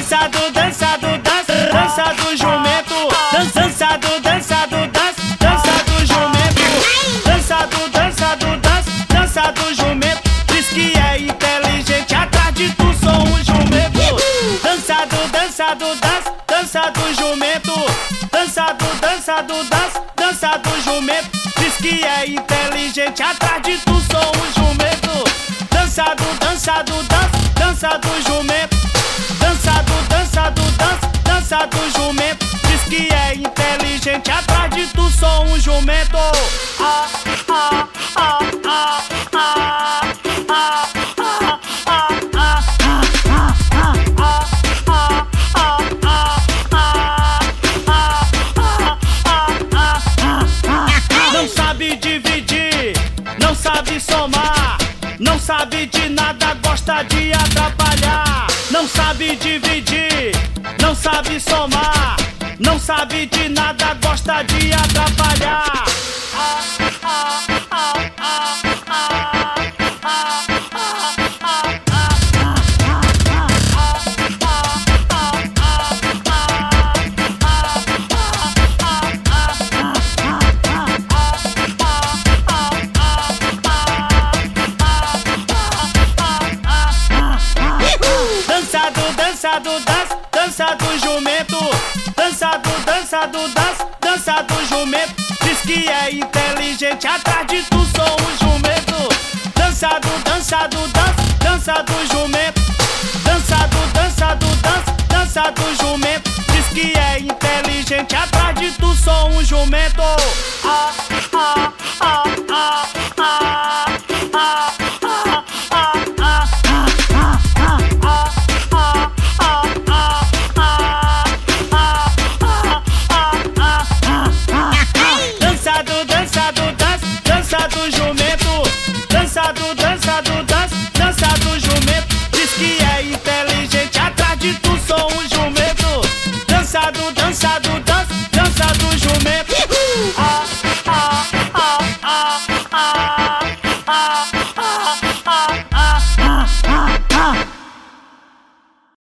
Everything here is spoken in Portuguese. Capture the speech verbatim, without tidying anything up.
Dança do, dança do, dança, dança do jumento. Dança do, dança do, dança, dança do jumento. Dança do, dança do, dança, dança do jumento. Diz que é inteligente, atrás de tu sou um jumento. Dança do, dança do, dança, dança do jumento. Dança do, dança do, dança, dança do jumento. Diz que é inteligente, atrás de tu sou um jumento. Dança do, dança do, dança, dança do jumento. Dança do, dança do, dança, dança do jumento. Diz que é inteligente, atrás de tu sou um jumento. Ah, ah, ah, ah, ah, ah, ah, ah, ah. Não sabe dividir, não sabe somar, não sabe de nada, gosta de atrapalhar. Não sabe dividir, não sabe somar, não sabe de nada, gosta de atrapalhar. Ah, ah, ah, ah, ah, ah, dança do, dança do, dança, dança do jumento. Dança do, dança do, dança, dança do jumento. Diz que é inteligente, atrás de tu sou um jumento. Dança do, dança do, dança, dança do jumento. Dança do, dança do, dança, dança do jumento. Diz que é inteligente, atrás de tu sou um jumento.